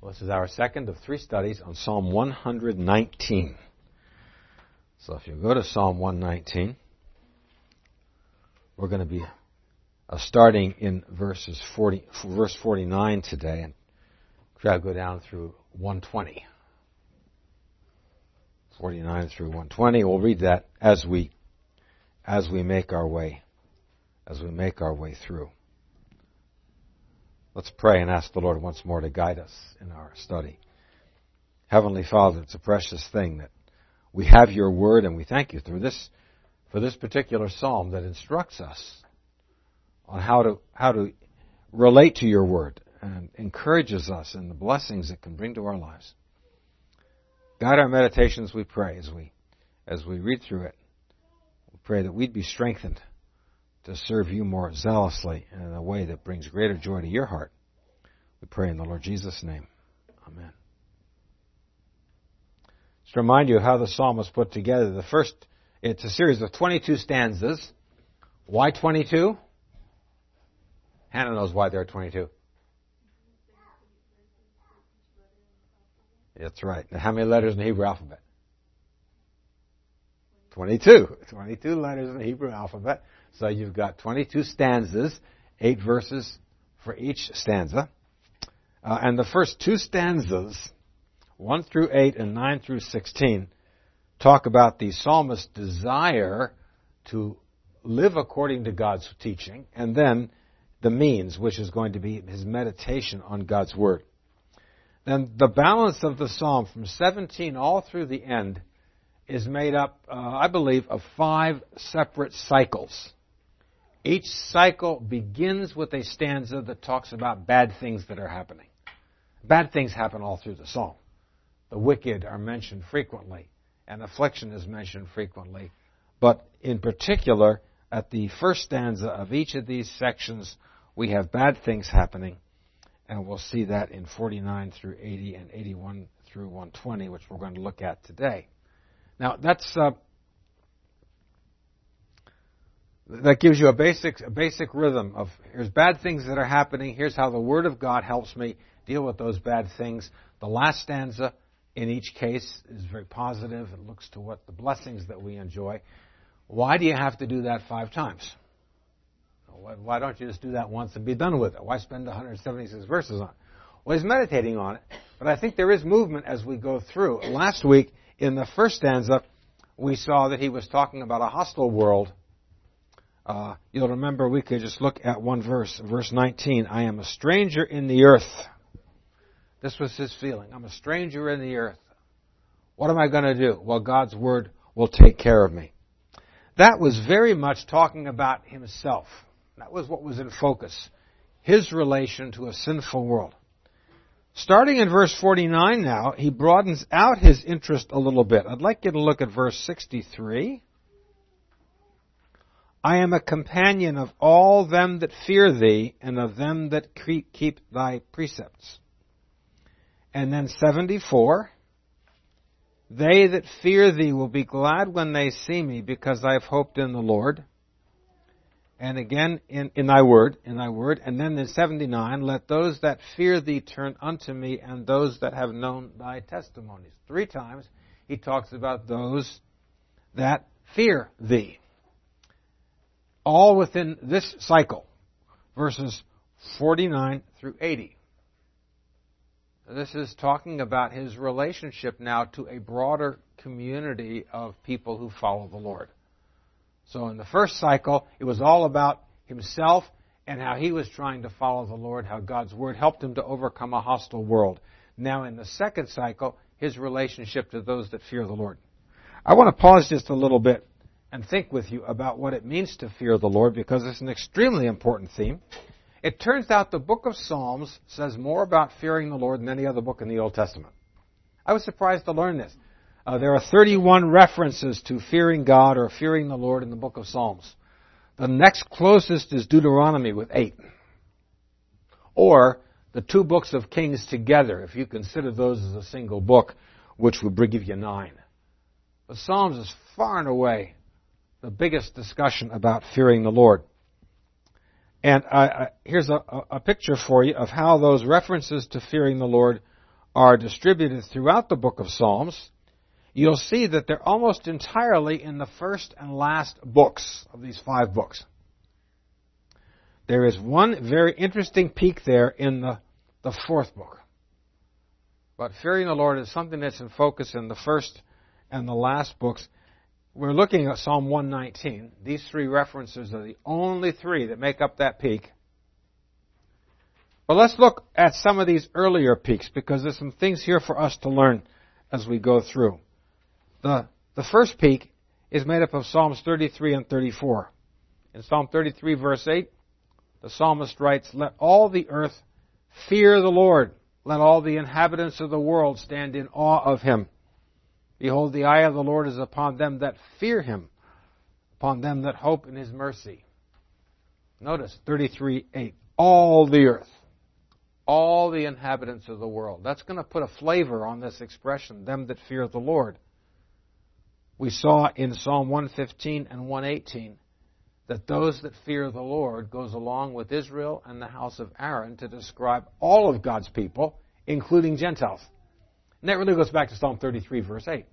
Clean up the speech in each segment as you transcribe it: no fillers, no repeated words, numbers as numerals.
This is our second of three studies on Psalm 119. So if you go to Psalm 119, we're going to be starting in verse 49 today, and try to go down through 120. 49 through 120. We'll read that as we make our way through. Let's pray and ask the Lord once more to guide us in our study. Heavenly Father, it's a precious thing that we have your word, and we thank you for this particular psalm that instructs us on how to relate to your word and encourages us in the blessings it can bring to our lives. Guide our meditations, we pray, as we read through it. We pray that we'd be strengthened to serve you more zealously and in a way that brings greater joy to your heart. We pray in the Lord Jesus' name. Amen. Just to remind you of how the psalm was put together. It's a series of 22 stanzas. Why 22? Hannah knows why there are 22. That's right. Now, how many letters in the Hebrew alphabet? 22. 22 letters in the Hebrew alphabet. So you've got 22 stanzas, 8 verses for each stanza. And the first two stanzas, 1 through 8 and 9 through 16, talk about the psalmist's desire to live according to God's teaching, and then the means, which is going to be his meditation on God's Word. Then the balance of the psalm from 17 all through the end is made up, I believe, of 5 separate cycles. Each cycle begins with a stanza that talks about bad things that are happening. Bad things happen all through the psalm. The wicked are mentioned frequently, and affliction is mentioned frequently. But in particular, at the first stanza of each of these sections, we have bad things happening, and we'll see that in 49 through 80 and 81 through 120, which we're going to look at today. Now, that gives you a basic rhythm of here's bad things that are happening, here's how the Word of God helps me deal with those bad things. The last stanza in each case is very positive. It looks to what the blessings that we enjoy. Why do you have to do that 5 times? Why don't you just do that once and be done with it? Why spend 176 verses on it? Well, he's meditating on it, but I think there is movement as we go through. Last week, in the first stanza, we saw that he was talking about a hostile world. You'll remember we could just look at one verse, verse 19. I am a stranger in the earth. This was his feeling. I'm a stranger in the earth. What am I going to do? Well, God's Word will take care of me. That was very much talking about himself. That was what was in focus. His relation to a sinful world. Starting in verse 49 now, he broadens out his interest a little bit. I'd like you to look at verse 63. I am a companion of all them that fear thee, and of them that keep thy precepts. And then 74, they that fear thee will be glad when they see me, because I have hoped in the Lord. And again, in thy word. And then in 79, let those that fear thee turn unto me, and those that have known thy testimonies. 3 times he talks about those that fear thee. All within this cycle, verses 49 through 80. This is talking about his relationship now to a broader community of people who follow the Lord. So in the first cycle, it was all about himself and how he was trying to follow the Lord, how God's Word helped him to overcome a hostile world. Now in the second cycle, his relationship to those that fear the Lord. I want to pause just a little bit and think with you about what it means to fear the Lord, because it's an extremely important theme. It turns out the book of Psalms says more about fearing the Lord than any other book in the Old Testament. I was surprised to learn this. There are 31 references to fearing God or fearing the Lord in the book of Psalms. The next closest is Deuteronomy with 8. Or the 2 books of Kings together, if you consider those as a single book, which would give you 9. The Psalms is far and away the biggest discussion about fearing the Lord. And here's a picture for you of how those references to fearing the Lord are distributed throughout the book of Psalms, you'll see that they're almost entirely in the first and last books of these 5 books. There is one very interesting peak there in the 4th book. But fearing the Lord is something that's in focus in the first and the last books. We're looking at Psalm 119. These 3 references are the only 3 that make up that peak. But let's look at some of these earlier peaks, because there's some things here for us to learn as we go through. The first peak is made up of Psalms 33 and 34. In Psalm 33, verse 8, the psalmist writes, "Let all the earth fear the Lord. Let all the inhabitants of the world stand in awe of Him. Behold, the eye of the Lord is upon them that fear Him, upon them that hope in His mercy." Notice 33:8. All the earth. All the inhabitants of the world. That's going to put a flavor on this expression, them that fear the Lord. We saw in Psalm 115 and 118 that those that fear the Lord goes along with Israel and the house of Aaron to describe all of God's people, including Gentiles. And that really goes back to Psalm 33, verse 8.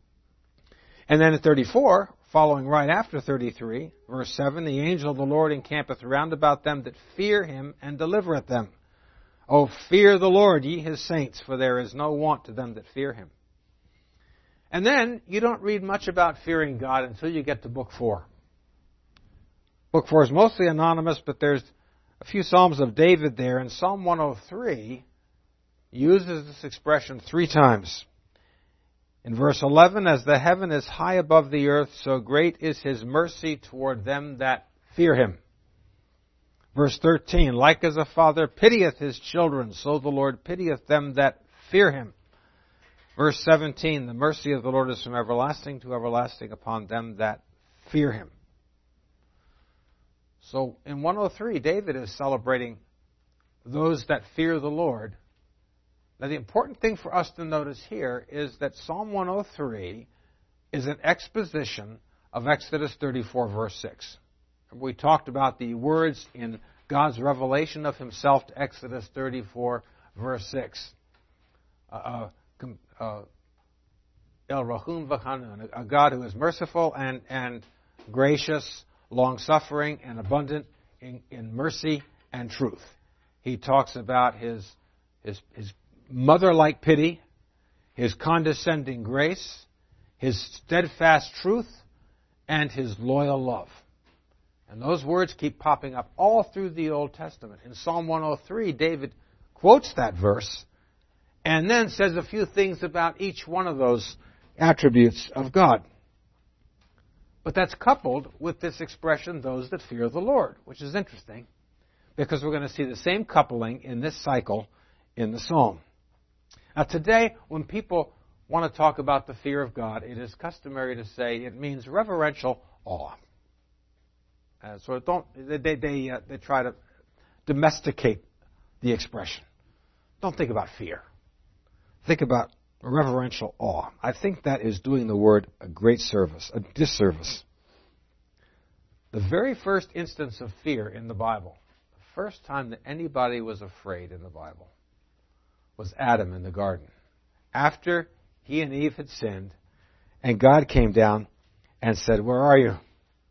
And then in 34, following right after 33, verse 7, "The angel of the Lord encampeth round about them that fear Him and delivereth them. O fear the Lord, ye His saints, for there is no want to them that fear Him." And then you don't read much about fearing God until you get to Book 4. Book 4 is mostly anonymous, but there's a few Psalms of David there, and Psalm 103 uses this expression 3 times. In verse 11, "As the heaven is high above the earth, so great is His mercy toward them that fear Him." Verse 13, "Like as a father pitieth his children, so the Lord pitieth them that fear Him." Verse 17, "The mercy of the Lord is from everlasting to everlasting upon them that fear Him." So in 103, David is celebrating those that fear the Lord. Now the important thing for us to notice here is that Psalm 103 is an exposition of Exodus 34, verse 6. We talked about the words in God's revelation of Himself to Exodus 34, verse 6. El Rahum V'Hanun, a God who is merciful and gracious, long-suffering, and abundant in mercy and truth. He talks about His mother-like pity, His condescending grace, His steadfast truth, and His loyal love. And those words keep popping up all through the Old Testament. In Psalm 103, David quotes that verse and then says a few things about each one of those attributes of God. But that's coupled with this expression, "those that fear the Lord," which is interesting because we're going to see the same coupling in this cycle in the Psalm. Now today, when people want to talk about the fear of God, it is customary to say it means reverential awe. So they try to domesticate the expression. Don't think about fear. Think about reverential awe. I think that is doing the word a great service, a disservice. The very first instance of fear in the Bible, the first time that anybody was afraid in the Bible, was Adam in the garden. After he and Eve had sinned, and God came down and said, "Where are you?"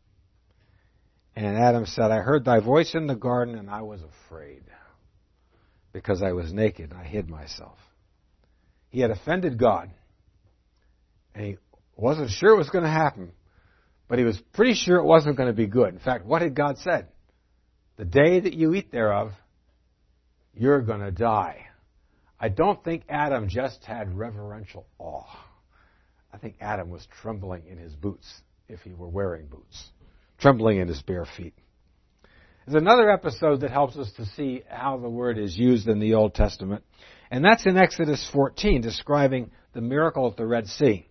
And Adam said, "I heard thy voice in the garden, and I was afraid, because I was naked, and I hid myself." He had offended God, and he wasn't sure it was going to happen, but he was pretty sure it wasn't going to be good. In fact, what had God said? "The day that you eat thereof, you're going to die." I don't think Adam just had reverential awe. I think Adam was trembling in his boots, if he were wearing boots, trembling in his bare feet. There's another episode that helps us to see how the word is used in the Old Testament, and that's in Exodus 14, describing the miracle at the Red Sea.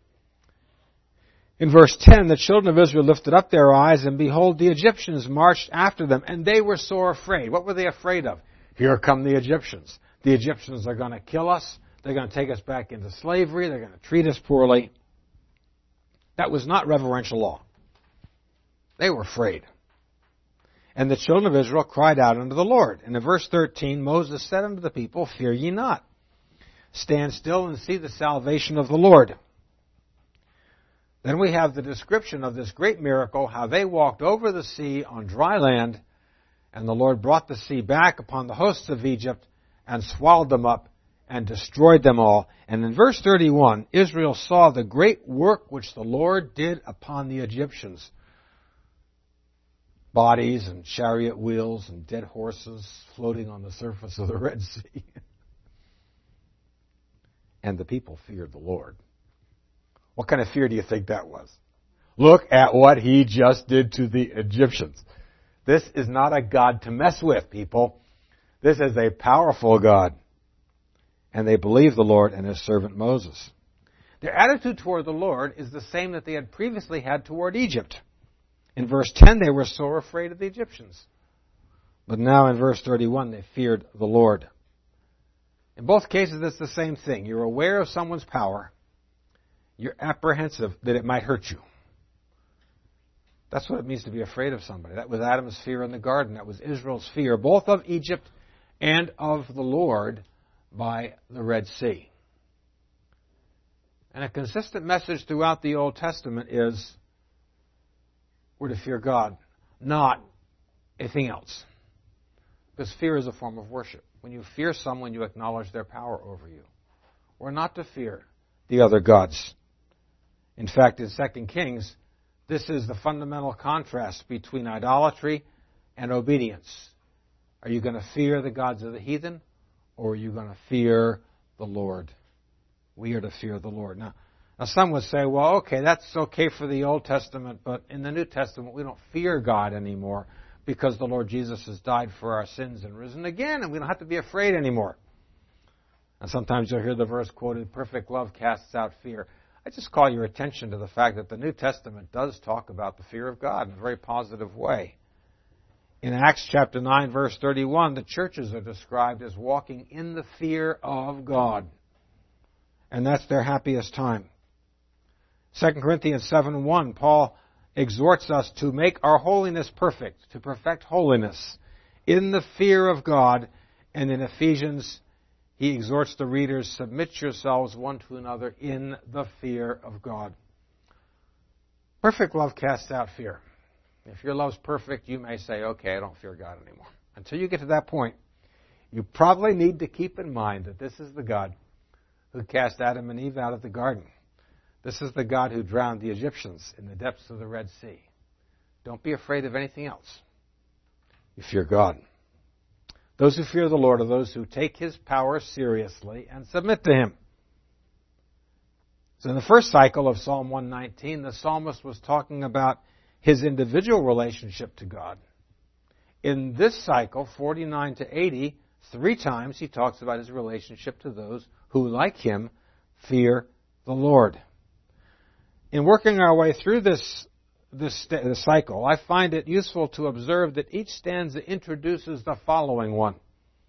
In verse 10, "The children of Israel lifted up their eyes, and behold, the Egyptians marched after them, and they were sore afraid." What were they afraid of? Here come the Egyptians. The Egyptians are going to kill us. They're going to take us back into slavery. They're going to treat us poorly. That was not reverential awe. They were afraid. And the children of Israel cried out unto the Lord. And in verse 13, Moses said unto the people, "Fear ye not. stand still and see the salvation of the Lord. Then we have the description of this great miracle, how they walked over the sea on dry land, and the Lord brought the sea back upon the hosts of Egypt and swallowed them up and destroyed them all. And in verse 31, Israel saw the great work which the Lord did upon the Egyptians. Bodies and chariot wheels and dead horses floating on the surface of the Red Sea. And the people feared the Lord. What kind of fear do you think that was? Look at what he just did to the Egyptians. This is not a God to mess with, people. This is a powerful God. And they believed the Lord and his servant Moses. Their attitude toward the Lord is the same that they had previously had toward Egypt. In verse 10, they were so afraid of the Egyptians. But now in verse 31, they feared the Lord. In both cases, it's the same thing. You're aware of someone's power. You're apprehensive that it might hurt you. That's what it means to be afraid of somebody. That was Adam's fear in the garden. That was Israel's fear, both of Egypt and of the Lord by the Red Sea. And a consistent message throughout the Old Testament is we're to fear God, not anything else. Because fear is a form of worship. When you fear someone, you acknowledge their power over you. We're not to fear the other gods. In fact, in 2 Kings, this is the fundamental contrast between idolatry and obedience. Are you going to fear the gods of the heathen, or are you going to fear the Lord? We are to fear the Lord. Now some would say, well, okay, that's okay for the Old Testament, but in the New Testament we don't fear God anymore because the Lord Jesus has died for our sins and risen again, and we don't have to be afraid anymore. And sometimes you'll hear the verse quoted, perfect love casts out fear. I just call your attention to the fact that the New Testament does talk about the fear of God in a very positive way. In Acts chapter 9, verse 31, the churches are described as walking in the fear of God. And that's their happiest time. 2 Corinthians 7:1, Paul exhorts us to make our holiness perfect, to perfect holiness in the fear of God. And in Ephesians, he exhorts the readers, submit yourselves one to another in the fear of God. Perfect love casts out fear. If your love's perfect, you may say, okay, I don't fear God anymore. Until you get to that point, you probably need to keep in mind that this is the God who cast Adam and Eve out of the garden. This is the God who drowned the Egyptians in the depths of the Red Sea. Don't be afraid of anything else. You fear God. Those who fear the Lord are those who take his power seriously and submit to him. So in the first cycle of Psalm 119, the psalmist was talking about his individual relationship to God. In this cycle, 49 to 80, 3 times he talks about his relationship to those who, like him, fear the Lord. In working our way through this cycle, I find it useful to observe that each stanza introduces the following one.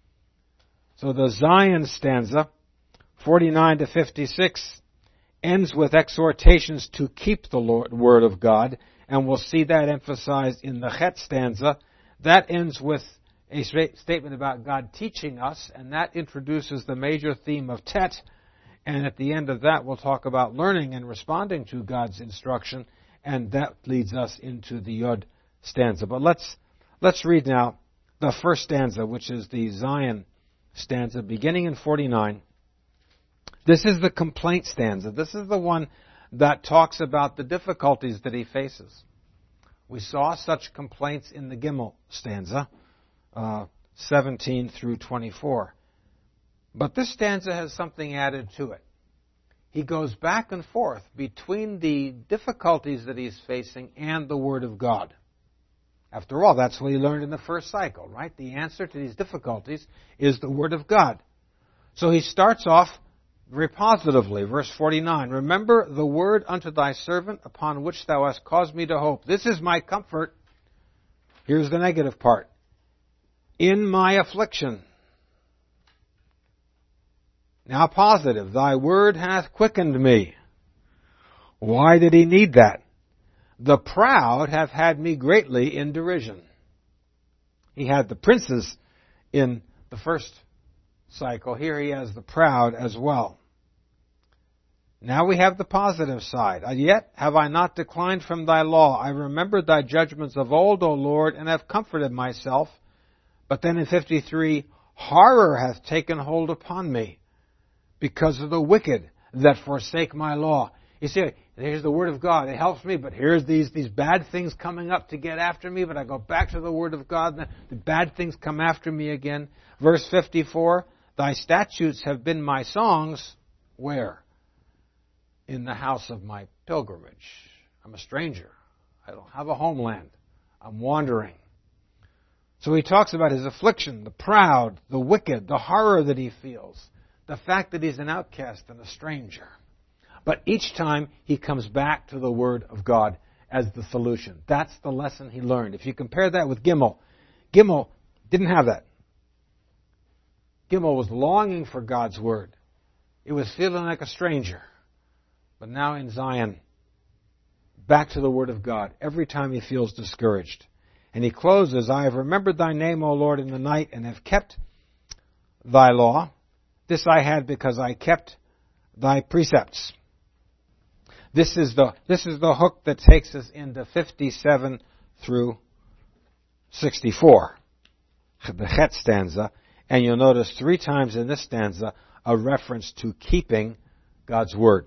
So the Zion stanza, 49 to 56, ends with exhortations to keep the Word of God, and we'll see that emphasized in the Chet stanza. That ends with a statement about God teaching us, and that introduces the major theme of Tet. And at the end of that, we'll talk about learning and responding to God's instruction, and that leads us into the Yod stanza. But let's read now the first stanza, which is the Zion stanza, beginning in 49. This is the complaint stanza. This is the one that talks about the difficulties that he faces. We saw such complaints in the Gimel stanza, 17 through 24. But this stanza has something added to it. He goes back and forth between the difficulties that he's facing and the Word of God. After all, that's what he learned in the first cycle, right? The answer to these difficulties is the Word of God. So he starts off very positively, verse 49. Remember the word unto thy servant upon which thou hast caused me to hope. This is my comfort. Here's the negative part. In my affliction. Now positive, thy word hath quickened me. Why did he need that? The proud have had me greatly in derision. He had the princes in the first cycle, here he has the proud as well. Now we have the positive side. Yet have I not declined from thy law. I remembered thy judgments of old, O Lord, and have comforted myself. But then in 53, horror hath taken hold upon me because of the wicked that forsake my law. You see, here's the Word of God. It helps me, but here's these bad things coming up to get after me, but I go back to the Word of God, and the bad things come after me again. Verse 54, thy statutes have been my songs. Where? In the house of my pilgrimage. I'm a stranger. I don't have a homeland. I'm wandering. So he talks about his affliction, the proud, the wicked, the horror that he feels, the fact that he's an outcast and a stranger. But each time he comes back to the Word of God as the solution. That's the lesson he learned. If you compare that with Gimel, Gimel didn't have that. Gimel was longing for God's Word. It was feeling like a stranger. But now in Zion, back to the Word of God every time he feels discouraged. And he closes, I have remembered thy name, O Lord, in the night, and have kept thy law. This I had because I kept thy precepts. This is the hook that takes us into 57 through 64, the Chet stanza. And you'll notice 3 times in this stanza a reference to keeping God's Word.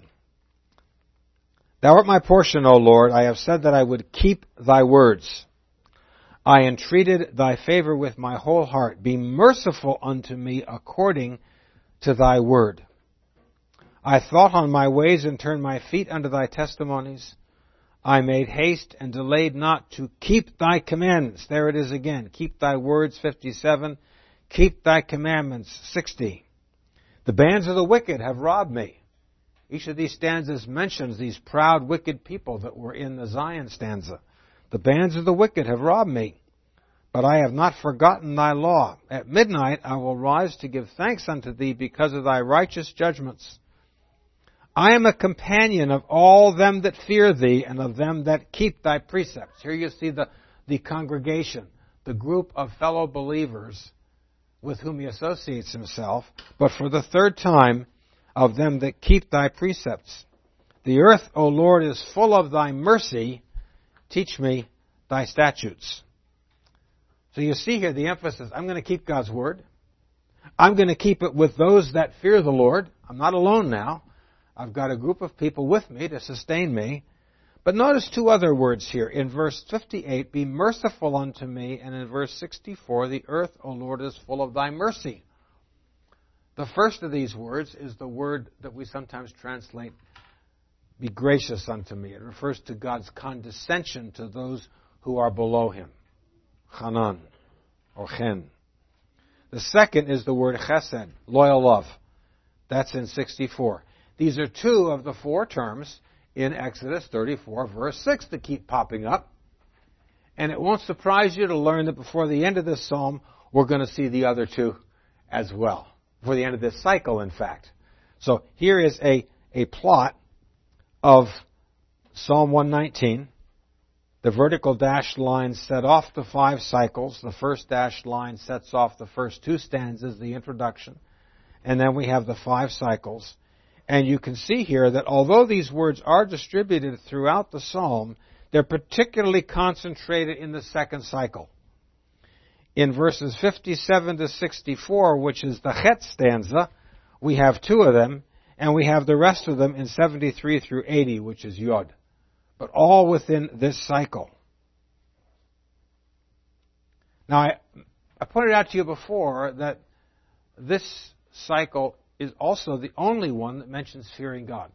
Thou art my portion, O Lord. I have said that I would keep thy words. I entreated thy favor with my whole heart. Be merciful unto me according to thy word. I thought on my ways and turned my feet unto thy testimonies. I made haste and delayed not to keep thy commandments. There it is again. Keep thy words, 57. Keep thy commandments, 60. The bands of the wicked have robbed me. Each of these stanzas mentions these proud, wicked people that were in the Zion stanza. The bands of the wicked have robbed me, but I have not forgotten thy law. At midnight I will rise to give thanks unto thee because of thy righteous judgments. I am a companion of all them that fear thee and of them that keep thy precepts. Here you see the congregation, the group of fellow believers with whom he associates himself, but for the third time, of them that keep thy precepts. The earth, O Lord, is full of thy mercy. Teach me thy statutes. So you see here the emphasis. I'm going to keep God's Word. I'm going to keep it with those that fear the Lord. I'm not alone now. I've got a group of people with me to sustain me. But notice 2 other words here. In verse 58, be merciful unto me. And in verse 64, the earth, O Lord, is full of thy mercy. The first of these words is the word that we sometimes translate, be gracious unto me. It refers to God's condescension to those who are below him. Hanan, or chen. The second is the word chesed, loyal love. That's in 64. These are 2 of the 4 terms in Exodus 34, verse 6 that keep popping up. And it won't surprise you to learn that before the end of this psalm, we're going to see the other 2 as well. Before the end of this cycle, in fact. So here is a plot of Psalm 119. The vertical dashed line set off the 5 cycles. The first dashed line sets off the first 2 stanzas, the introduction. And then we have the 5 cycles. And you can see here that although these words are distributed throughout the psalm, they're particularly concentrated in the second cycle. In verses 57 to 64, which is the Chet stanza, we have 2 of them, and we have the rest of them in 73 through 80, which is Yod. But all within this cycle. Now, I pointed out to you before that this cycle is also the only one that mentions fearing God.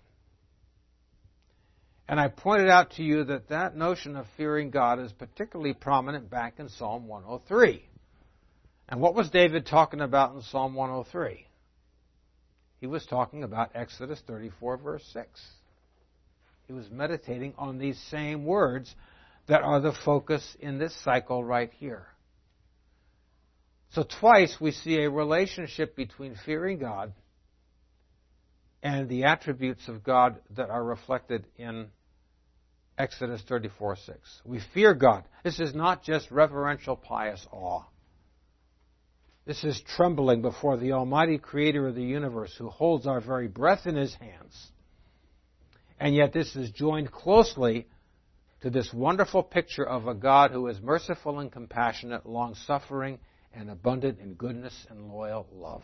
And I pointed out to you that that notion of fearing God is particularly prominent back in Psalm 103. And what was David talking about in Psalm 103? He was talking about Exodus 34, verse 6. He was meditating on these same words that are the focus in this cycle right here. So twice we see a relationship between fearing God and the attributes of God that are reflected in Exodus 34:6. We fear God. This is not just reverential, pious awe. This is trembling before the Almighty Creator of the universe, who holds our very breath in His hands. And yet this is joined closely to this wonderful picture of a God who is merciful and compassionate, long-suffering, and abundant in goodness and loyal love.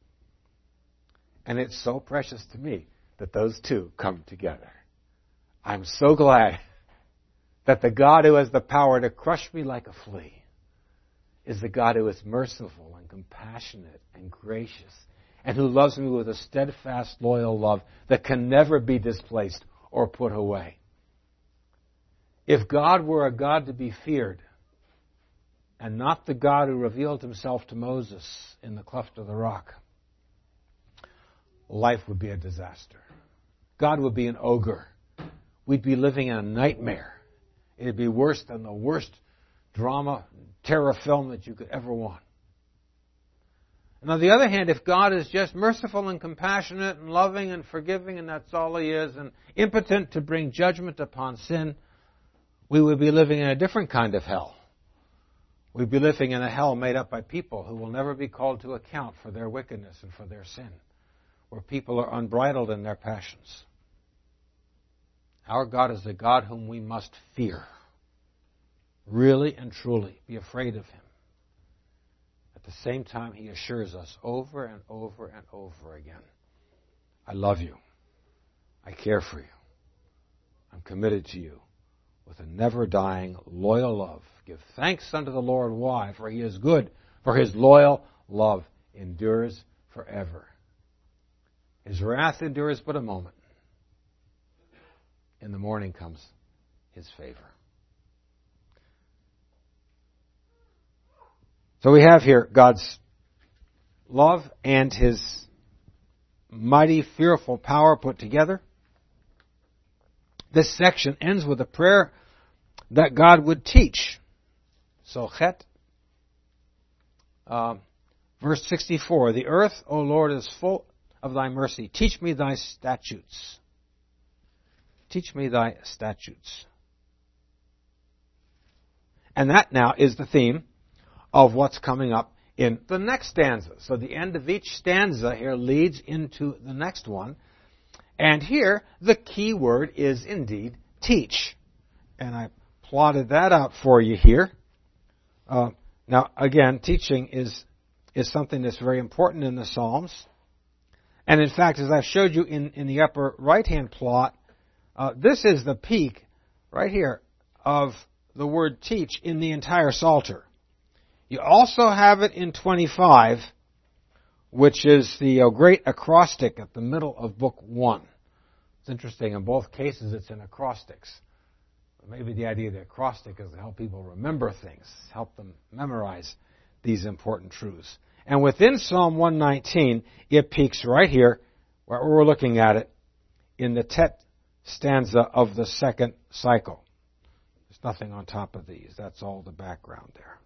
And it's so precious to me that those two come together. I'm so glad that the God who has the power to crush me like a flea is the God who is merciful and compassionate and gracious, and who loves me with a steadfast, loyal love that can never be displaced or put away. If God were a God to be feared, and not the God who revealed Himself to Moses in the cleft of the rock, life would be a disaster. God would be an ogre. We'd be living in a nightmare. It'd be worse than the worst drama, terror film that you could ever want. And on the other hand, if God is just merciful and compassionate and loving and forgiving, and that's all He is, and impotent to bring judgment upon sin, we would be living in a different kind of hell. We'd be living in a hell made up by people who will never be called to account for their wickedness and for their sin, where people are unbridled in their passions. Our God is a God whom we must fear. Really and truly be afraid of Him. At the same time, He assures us over and over and over again, I love you. I care for you. I'm committed to you with a never-dying, loyal love. Give thanks unto the Lord. Why? For He is good, for His loyal love endures forever. His wrath endures but a moment. In the morning comes His favor. So we have here God's love and His mighty, fearful power put together. This section ends with a prayer that God would teach. So, Chet, verse 64, the earth, O Lord, is full of Thy mercy. Teach me Thy statutes. Teach me Thy statutes. And that now is the theme of what's coming up in the next stanza. So the end of each stanza here leads into the next one. And here, the key word is indeed teach. And I plotted that out for you here. Now, again, teaching is something that's very important in the Psalms. And in fact, as I've showed you in the upper right-hand plot, this is the peak, right here, of the word teach in the entire Psalter. You also have it in 25, which is the great acrostic at the middle of Book 1. It's interesting, in both cases it's in acrostics. Maybe the idea of the acrostic is to help people remember things, help them memorize these important truths. And within Psalm 119, it peaks right here, where we're looking at it, in the Tet stanza of the second cycle. There's nothing on top of these. That's all the background there.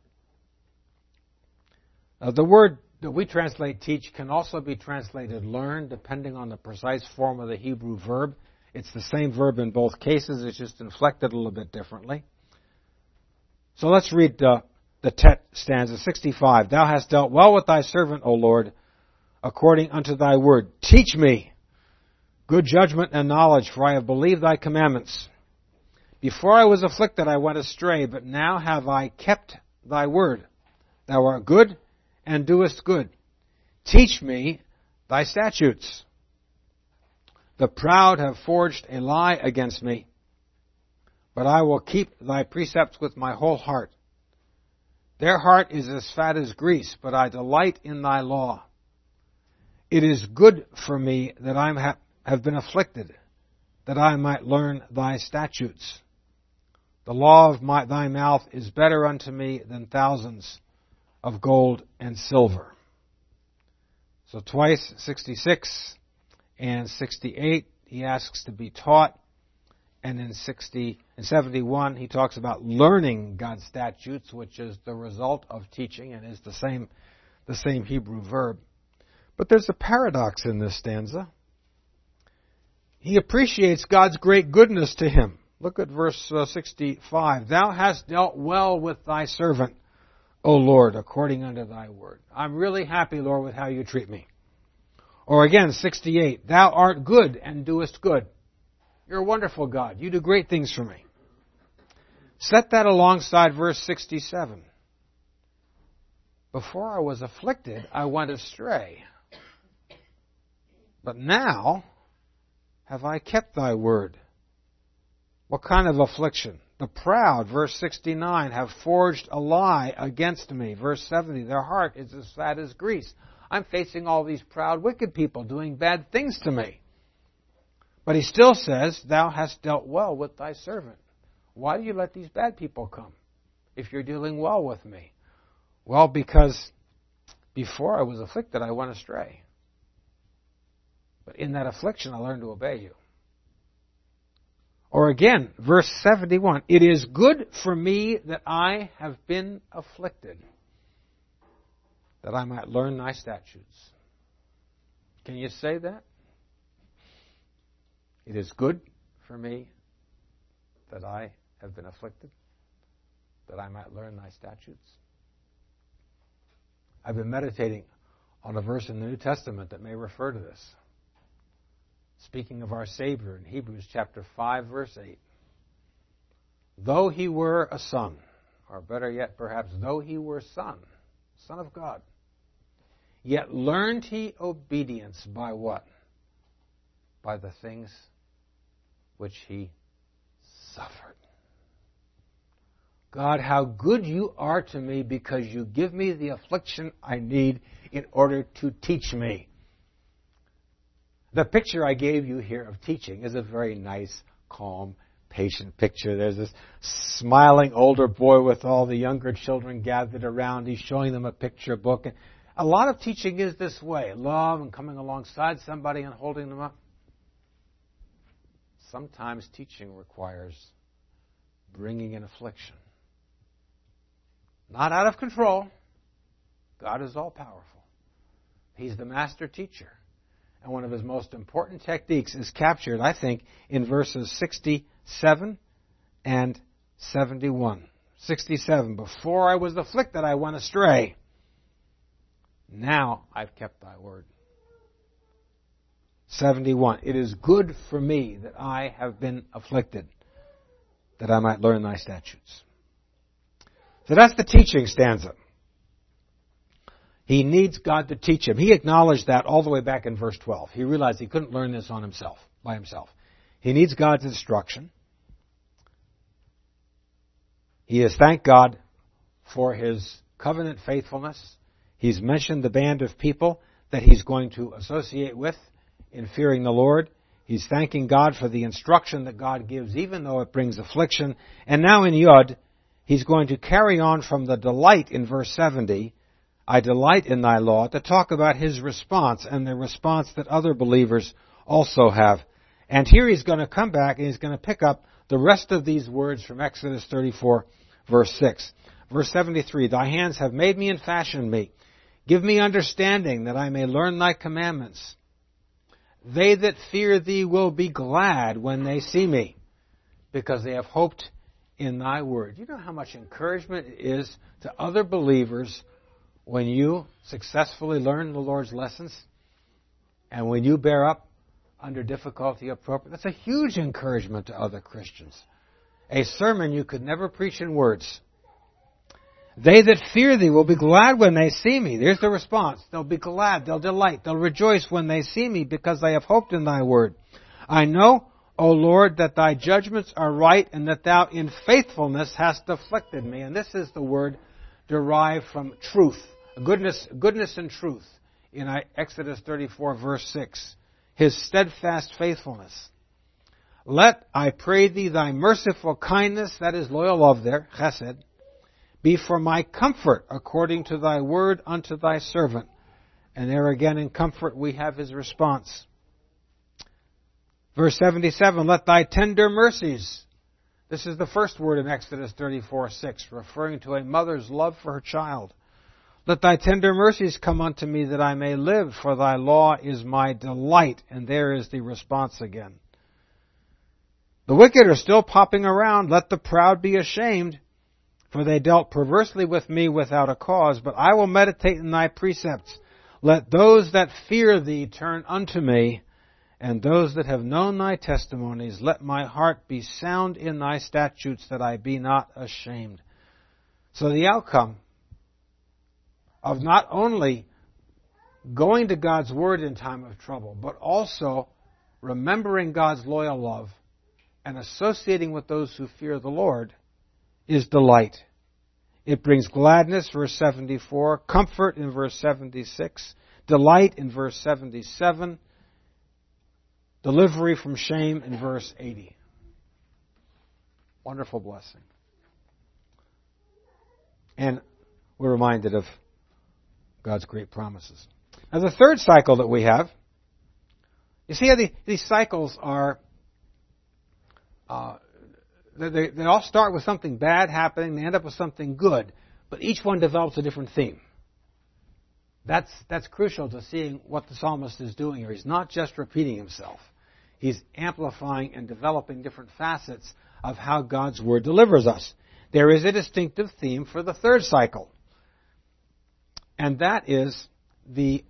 The word that we translate teach can also be translated learn, depending on the precise form of the Hebrew verb. It's the same verb in both cases. It's just inflected a little bit differently. So let's read the Tet stanza 65. Thou hast dealt well with Thy servant, O Lord, according unto Thy word. Teach me good judgment and knowledge, for I have believed Thy commandments. Before I was afflicted, I went astray, but now have I kept Thy word. Thou art good and doest good. Teach me Thy statutes. The proud have forged a lie against me, but I will keep Thy precepts with my whole heart. Their heart is as fat as grease, but I delight in Thy law. It is good for me that I have been afflicted, that I might learn Thy statutes. The law of Thy mouth is better unto me than thousands of gold and silver. So twice, 66 and 68, he asks to be taught. And in 71, he talks about learning God's statutes, which is the result of teaching and is the same Hebrew verb. But there's a paradox in this stanza. He appreciates God's great goodness to him. Look at verse 65. Thou hast dealt well with Thy servant, O Lord, according unto thy word. I'm really happy, Lord, with how you treat me. Or again, 68, thou art good and doest good. You're a wonderful God. You do great things for me. Set that alongside verse 67. Before I was afflicted, I went astray. But now have I kept thy word. What kind of affliction? The proud, verse 69, have forged a lie against me. Verse 70, their heart is as fat as grease. I'm facing all these proud, wicked people doing bad things to me. But he still says, thou hast dealt well with thy servant. Why do you let these bad people come if you're dealing well with me? Well, because before I was afflicted, I went astray. But in that affliction, I learned to obey you. Or again, verse 71, it is good for me that I have been afflicted, that I might learn thy statutes. Can you say that? It is good for me that I have been afflicted, that I might learn thy statutes. I've been meditating on a verse in the New Testament that may refer to this. Speaking of our Savior in Hebrews chapter 5, verse 8. Though he were a son, or better yet perhaps, though he were Son of God, yet learned he obedience by what? By the things which he suffered. God, how good you are to me because you give me the affliction I need in order to teach me. The picture I gave you here of teaching is a very nice, calm, patient picture. There's this smiling older boy with all the younger children gathered around. He's showing them a picture book. And a lot of teaching is this way, love and coming alongside somebody and holding them up. Sometimes teaching requires bringing in affliction. Not out of control. God is all-powerful. He's the master teacher. And one of his most important techniques is captured, I think, in verses 67 and 71. 67, before I was afflicted, I went astray. Now I've kept thy word. 71, it is good for me that I have been afflicted, that I might learn thy statutes. So that's the teaching stanza. He needs God to teach him. He acknowledged that all the way back in verse 12. He realized he couldn't learn this on himself, by himself. He needs God's instruction. He has thanked God for his covenant faithfulness. He's mentioned the band of people that he's going to associate with in fearing the Lord. He's thanking God for the instruction that God gives, even though it brings affliction. And now in Yud, he's going to carry on from the delight in verse 70, I delight in thy law, to talk about his response and the response that other believers also have. And here he's going to come back and he's going to pick up the rest of these words from Exodus 34, verse 6. Verse 73, thy hands have made me and fashioned me. Give me understanding that I may learn thy commandments. They that fear thee will be glad when they see me, because they have hoped in thy word. You know how much encouragement it is to other believers when you successfully learn the Lord's lessons and when you bear up under difficulty appropriate. That's a huge encouragement to other Christians. A sermon you could never preach in words. They that fear thee will be glad when they see me. There's the response. They'll be glad. They'll delight. They'll rejoice when they see me because they have hoped in thy word. I know, O Lord, that thy judgments are right and that thou in faithfulness hast afflicted me. And this is the word derived from truth. Goodness and truth in Exodus 34, verse 6. His steadfast faithfulness. Let, I pray thee, thy merciful kindness, that is loyal love there, chesed, be for my comfort according to thy word unto thy servant. And there again in comfort we have his response. Verse 77, let thy tender mercies. This is the first word in Exodus 34:6, referring to a mother's love for her child. Let thy tender mercies come unto me that I may live, for thy law is my delight. And there is the response again. The wicked are still popping around. Let the proud be ashamed. For they dealt perversely with me without a cause, but I will meditate in thy precepts. Let those that fear thee turn unto me, and those that have known thy testimonies, let my heart be sound in thy statutes, that I be not ashamed. So the outcome of not only going to God's Word in time of trouble, but also remembering God's loyal love and associating with those who fear the Lord, is delight. It brings gladness, verse 74, comfort in verse 76, delight in verse 77, delivery from shame in verse 80. Wonderful blessing. And we're reminded of God's great promises. Now the third cycle that we have, you see how these cycles are, they all start with something bad happening, they end up with something good, but each one develops a different theme. That's crucial to seeing what the psalmist is doing here. He's not just repeating himself. He's amplifying and developing different facets of how God's Word delivers us. There is a distinctive theme for the third cycle, and that is the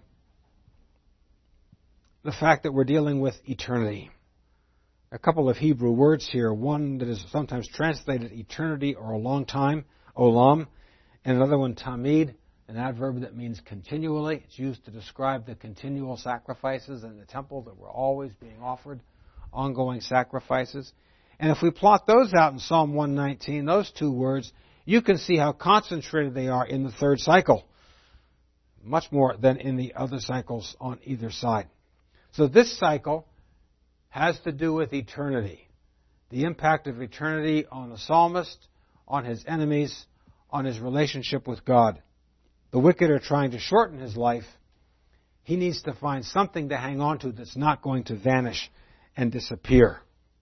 fact that we're dealing with eternity. A couple of Hebrew words here, one that is sometimes translated eternity or a long time, olam, and another one tamid, an adverb that means continually. It's used to describe the continual sacrifices in the temple that were always being offered, ongoing sacrifices. And if we plot those out in Psalm 119, those two words, you can see how concentrated they are in the third cycle, much more than in the other cycles on either side. So this cycle has to do with eternity, the impact of eternity on the psalmist, on his enemies, on his relationship with God. The wicked are trying to shorten his life. He needs to find something to hang on to that's not going to vanish and disappear.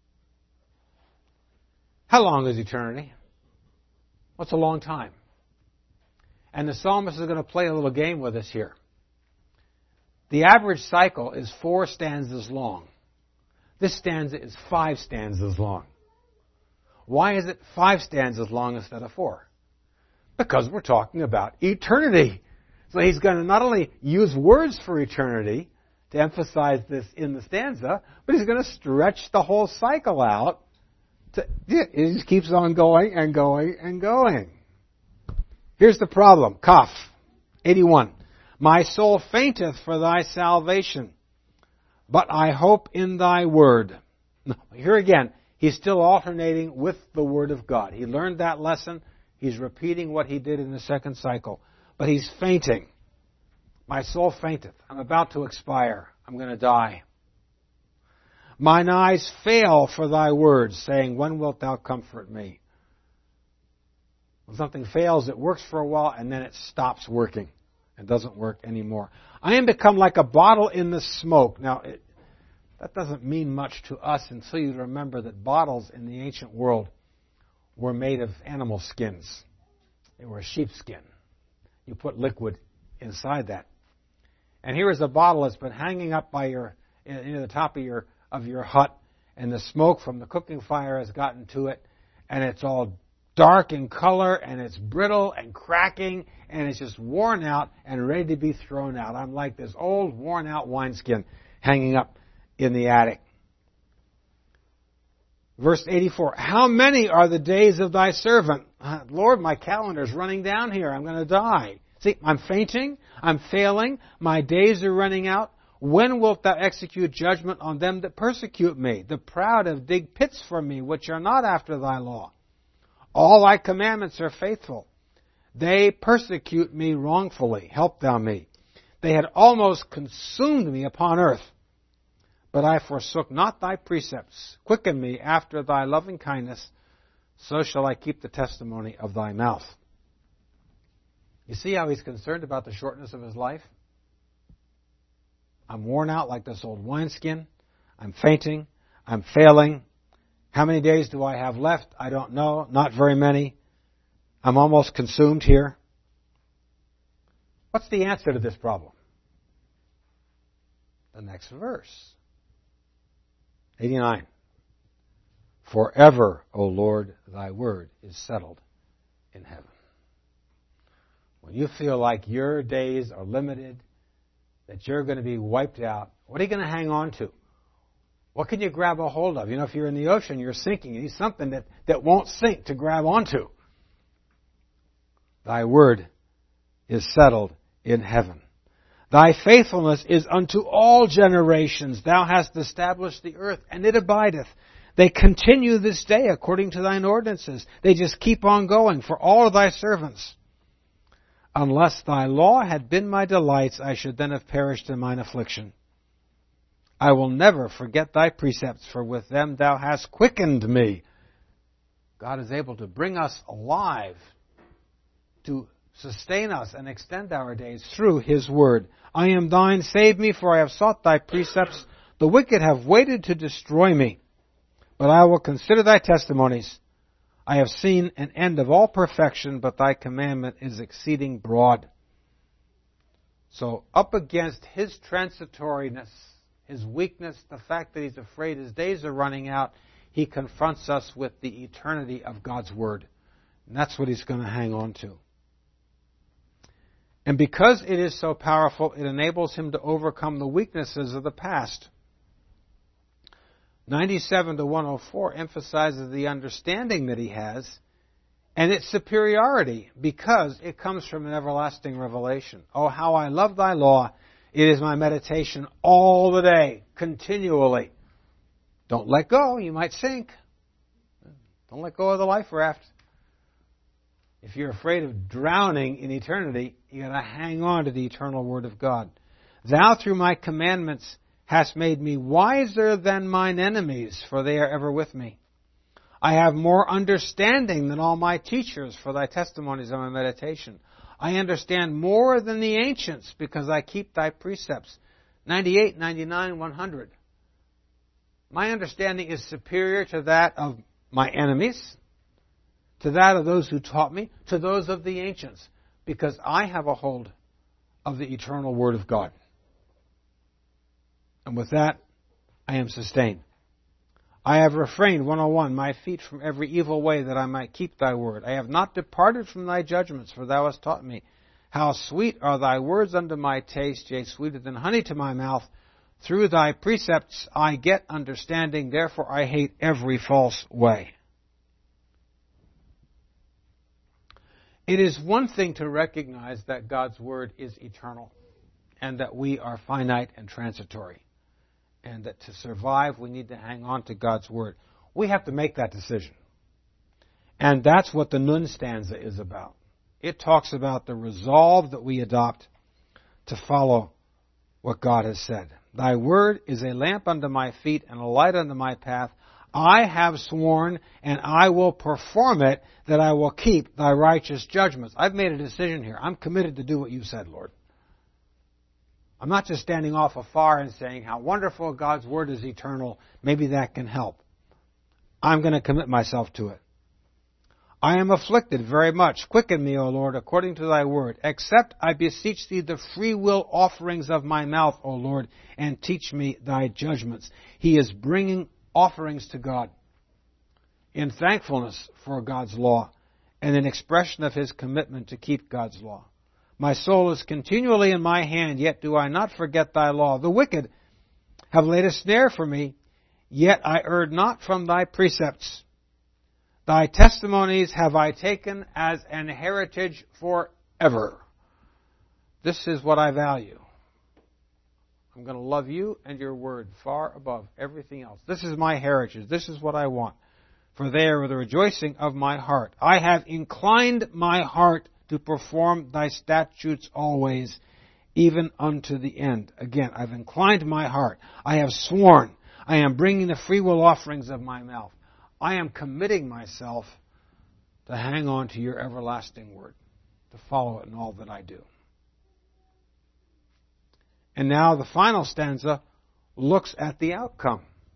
How long is eternity? What's a long time? And the psalmist is going to play a little game with us here. The average cycle is 4 stanzas long. This stanza is 5 stanzas long. Why is it 5 stanzas long instead of 4? Because we're talking about eternity. So he's going to not only use words for eternity to emphasize this in the stanza, but he's going to stretch the whole cycle out. It just keeps on going and going and going. Here's the problem. Kaf, 81. My soul fainteth for thy salvation, but I hope in thy word. Now, here again, he's still alternating with the word of God. He learned that lesson. He's repeating what he did in the second cycle. But he's fainting. My soul fainteth. I'm about to expire. I'm going to die. Mine eyes fail for thy words, saying, when wilt thou comfort me? When something fails, it works for a while, and then it stops working. It doesn't work anymore. I am become like a bottle in the smoke. Now, that doesn't mean much to us until you remember that bottles in the ancient world were made of animal skins. They were sheepskin. You put liquid inside that. And here is a bottle that's been hanging up by the top of your hut, and the smoke from the cooking fire has gotten to it, and it's all dark in color, and it's brittle and cracking, and it's just worn out and ready to be thrown out. I'm like this old, worn-out wineskin hanging up in the attic. Verse 84, how many are the days of thy servant? Lord, my calendar's running down here. I'm going to die. See, I'm fainting. I'm failing. My days are running out. When wilt thou execute judgment on them that persecute me? The proud have digged pits for me, which are not after thy law. All thy commandments are faithful. They persecute me wrongfully. Help thou me. They had almost consumed me upon earth. But I forsook not thy precepts. Quicken me after thy loving kindness. So shall I keep the testimony of thy mouth. You see how he's concerned about the shortness of his life? I'm worn out like this old wineskin. I'm fainting. I'm failing. How many days do I have left? I don't know. Not very many. I'm almost consumed here. What's the answer to this problem? The next verse. 89. Forever, O Lord, thy word is settled in heaven. When you feel like your days are limited, that you're going to be wiped out, what are you going to hang on to? What can you grab a hold of? You know, if you're in the ocean, you're sinking. You need something that won't sink to grab onto. Thy word is settled in heaven. Thy faithfulness is unto all generations. Thou hast established the earth, and it abideth. They continue this day according to thine ordinances. They just keep on going for all of thy servants. Unless thy law had been my delights, I should then have perished in mine affliction. I will never forget thy precepts, for with them thou hast quickened me. God is able to bring us alive, to sustain us and extend our days through his word. I am thine, save me, for I have sought thy precepts. The wicked have waited to destroy me, but I will consider thy testimonies. I have seen an end of all perfection, but thy commandment is exceeding broad. So up against his transitoriness, his weakness, the fact that he's afraid his days are running out, he confronts us with the eternity of God's word. And that's what he's going to hang on to. And because it is so powerful, it enables him to overcome the weaknesses of the past. 97 to 104 emphasizes the understanding that he has and its superiority because it comes from an everlasting revelation. Oh, how I love thy law. It is my meditation all the day, continually. Don't let go, you might sink. Don't let go of the life raft. If you're afraid of drowning in eternity, you've got to hang on to the eternal Word of God. Thou, through my commandments, hast made me wiser than mine enemies, for they are ever with me. I have more understanding than all my teachers, for thy testimonies are my meditation. I understand more than the ancients, because I keep thy precepts. 98, 99, 100. My understanding is superior to that of my enemies, to that of those who taught me, to those of the ancients, because I have a hold of the eternal Word of God. And with that, I am sustained. I have refrained, 101, my feet from every evil way that I might keep thy word. I have not departed from thy judgments, for thou hast taught me. How sweet are thy words unto my taste, yea, sweeter than honey to my mouth. Through thy precepts I get understanding, therefore I hate every false way. It is one thing to recognize that God's word is eternal and that we are finite and transitory, and that to survive we need to hang on to God's word. We have to make that decision. And that's what the Nun stanza is about. It talks about the resolve that we adopt to follow what God has said. Thy word is a lamp unto my feet and a light unto my path. I have sworn, and I will perform it, that I will keep thy righteous judgments. I've made a decision here. I'm committed to do what you said, Lord. I'm not just standing off afar and saying how wonderful God's word is eternal. Maybe that can help. I'm going to commit myself to it. I am afflicted very much. Quicken me, O Lord, according to thy word. Accept, I beseech thee, the free will offerings of my mouth, O Lord, and teach me thy judgments. He is bringing offerings to God in thankfulness for God's law and an expression of his commitment to keep God's law. My soul is continually in my hand, yet do I not forget thy law. The wicked have laid a snare for me, yet I erred not from thy precepts. Thy testimonies have I taken as an heritage forever. This is what I value. I'm going to love you and your word far above everything else. This is my heritage. This is what I want. For they are the rejoicing of my heart. I have inclined my heart to perform thy statutes always, even unto the end. Again, I've inclined my heart. I have sworn. I am bringing the free will offerings of my mouth. I am committing myself to hang on to your everlasting word, to follow it in all that I do. And now the final stanza looks at the outcome.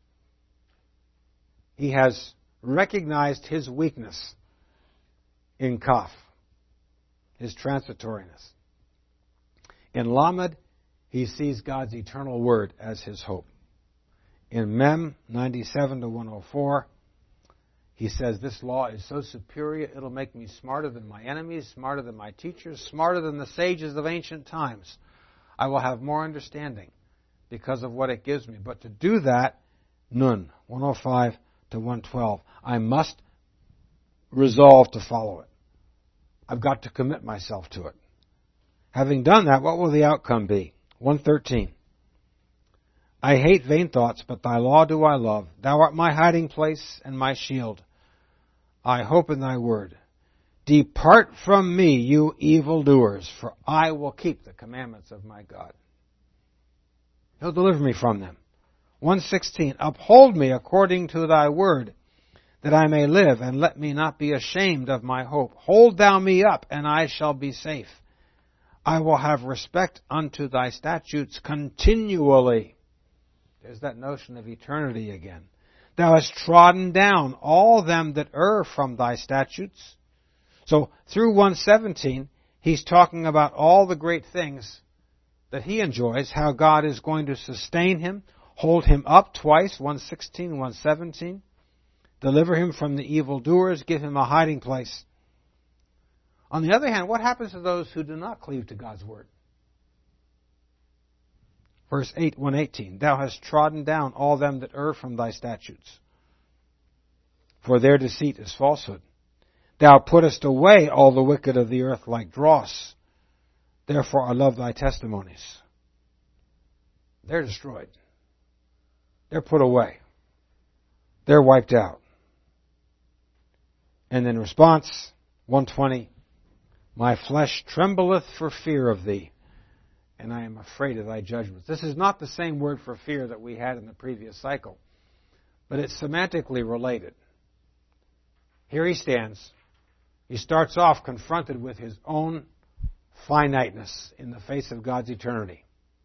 He has recognized his weakness in Kaf, his transitoriness. In Lamed, he sees God's eternal word as his hope. In Mem, 97 to 104, He says, this law is so superior, it'll make me smarter than my enemies, smarter than my teachers, smarter than the sages of ancient times. I will have more understanding because of what it gives me. But to do that, Nun, 105 to 112, I must resolve to follow it. I've got to commit myself to it. Having done that, what will the outcome be? 113. I hate vain thoughts, but thy law do I love. Thou art my hiding place and my shield. I hope in thy word. Depart from me, you evildoers, for I will keep the commandments of my God. He'll deliver me from them. 116. Uphold me according to thy word, that I may live, and let me not be ashamed of my hope. Hold thou me up, and I shall be safe. I will have respect unto thy statutes continually. There's that notion of eternity again. Thou hast trodden down all them that err from thy statutes. So through 117, he's talking about all the great things that he enjoys, how God is going to sustain him, hold him up twice, 116, 117, deliver him from the evildoers, give him a hiding place. On the other hand, what happens to those who do not cleave to God's word? Verse 8, 118, Thou hast trodden down all them that err from thy statutes, for their deceit is falsehood. Thou puttest away all the wicked of the earth like dross. Therefore I love thy testimonies. They're destroyed. They're put away. They're wiped out. And in response, 120, My flesh trembleth for fear of thee, and I am afraid of thy judgments. This is not the same word for fear that we had in the previous cycle, but it's semantically related. Here he stands. He starts off confronted with his own finiteness in the face of God's eternity.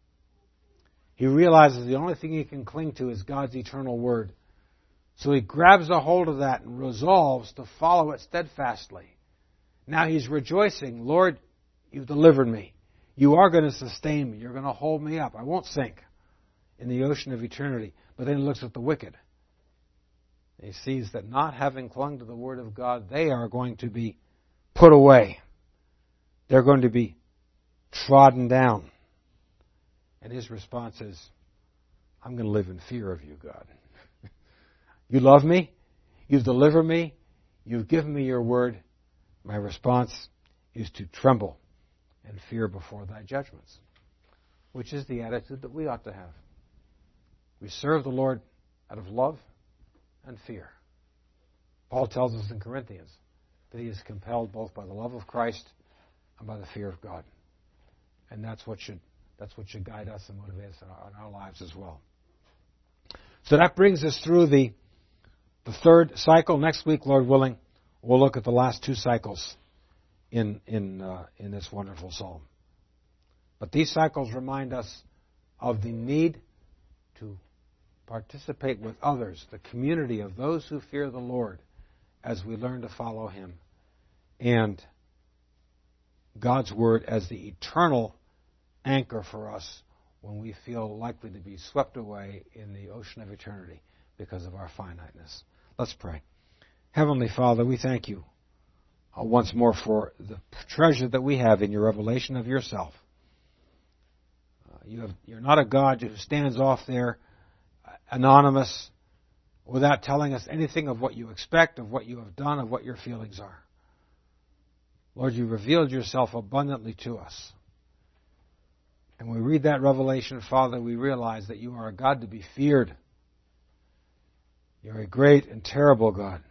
He realizes the only thing he can cling to is God's eternal word. So he grabs a hold of that and resolves to follow it steadfastly. Now he's rejoicing, Lord, you've delivered me. You are going to sustain me. You're going to hold me up. I won't sink in the ocean of eternity. But then he looks at the wicked. He sees that not having clung to the Word of God, they are going to be put away. They're going to be trodden down. And his response is, I'm going to live in fear of you, God. You love me. You've delivered me. You've given me your word. My response is to tremble and fear before thy judgments, which is the attitude that we ought to have. We serve the Lord out of love and fear. Paul tells us in Corinthians that he is compelled both by the love of Christ and by the fear of God. And that's what should guide us and motivate us in our lives as well. So that brings us through the third cycle. Next week, Lord willing, we'll look at the last two cycles in this wonderful psalm. But these cycles remind us of the need to participate with others, the community of those who fear the Lord, as we learn to follow Him, and God's Word as the eternal anchor for us when we feel likely to be swept away in the ocean of eternity because of our finiteness. Let's pray. Heavenly Father, we thank you once more for the treasure that we have in your revelation of yourself. You're not a God who stands off there anonymous without telling us anything of what you expect, of what you have done, of what your feelings are. Lord, you revealed yourself abundantly to us. And when we read that revelation, Father, we realize that you are a God to be feared. You're a great and terrible God.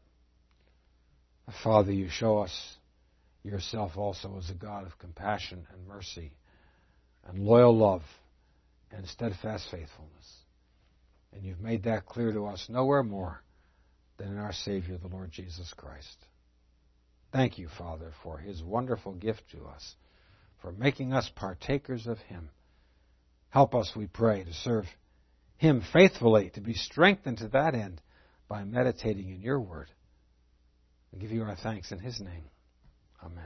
Father, you show us yourself also as a God of compassion and mercy and loyal love and steadfast faithfulness. And you've made that clear to us nowhere more than in our Savior, the Lord Jesus Christ. Thank you, Father, for His wonderful gift to us, for making us partakers of Him. Help us, we pray, to serve Him faithfully, to be strengthened to that end by meditating in your word. We give you our thanks in His name. Amen.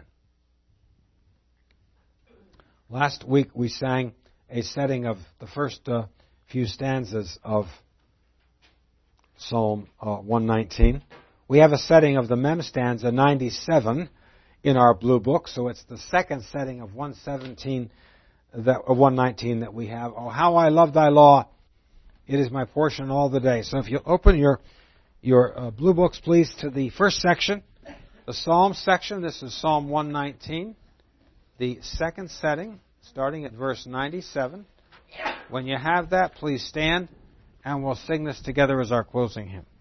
Last week we sang a setting of the first few stanzas of Psalm 119. We have a setting of the mem stanza 97 in our blue book, so it's the second setting of 119 that we have. Oh, how I love thy law. It is my portion all the day. So if you open your blue books, please, to the first section, the Psalm section. This is Psalm 119, the second setting, starting at verse 97. When you have that, please stand, and we'll sing this together as our closing hymn.